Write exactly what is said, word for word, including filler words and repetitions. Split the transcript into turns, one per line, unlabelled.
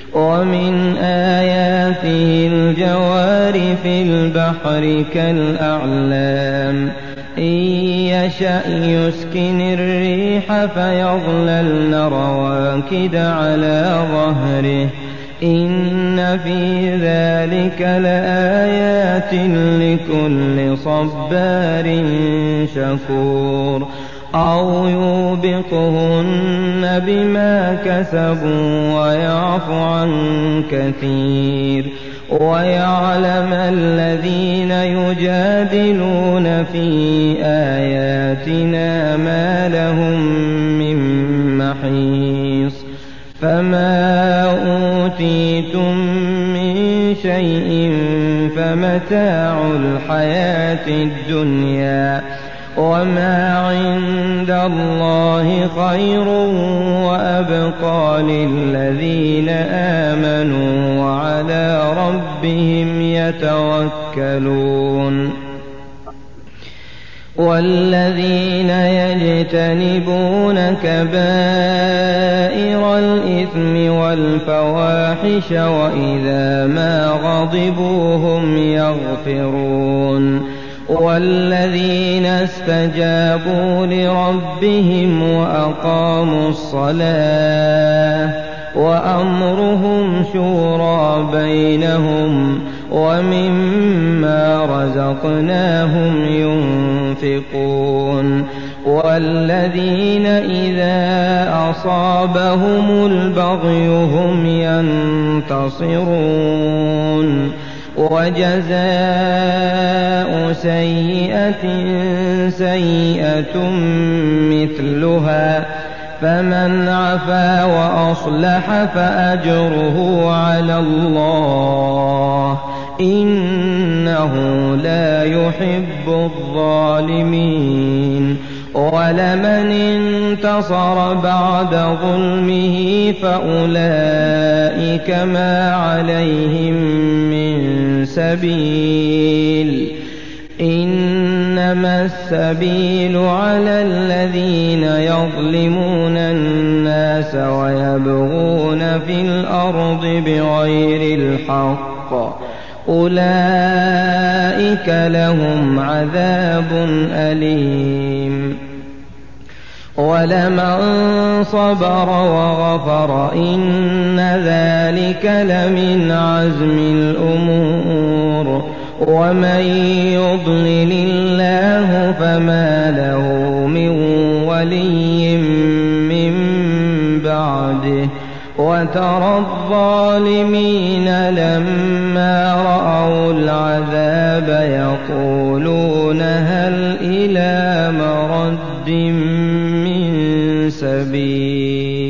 ومن آياته الجوار في البحر كالأعلام إن يشأ يسكن الريح فيظللن رواكد على ظهره إن في ذلك لآيات لكل صبار شكور أو يوبقهن بما كسبوا ويعفو عن كثير ويعلم الذين يجادلون في آياتنا ما لهم من محيص فما أوتيتم من شيء فمتاع الحياة الدنيا وما عند الله خير وأبقى للذين آمنوا وعلى ربهم يتوكلون والذين يجتنبون كبائر الإثم والفواحش وإذا ما غضبوا هم يغفرون والذين استجابوا لربهم وأقاموا الصلاة وأمرهم شورى بينهم ومما رزقناهم ينفقون والذين إذا أصابهم البغي هم ينتصرون وجزاء سيئة سيئة مثلها فمن عفا وأصلح فأجره على الله إنه لا يحب الظالمين ولمن انتصر بعد ظلمه فأولئك ما عليهم من سبيل إنما السبيل على الذين يظلمون الناس ويبغون في الأرض بغير الحق أولئك لهم عذاب أليم ولمن صبر وغفر إن ذلك لمن عزم الأمور ومن يضلل الله فما له من ولي من بعده وترى الظالمين لما رأوا العذاب يقولون هل إلى مرد من سبيل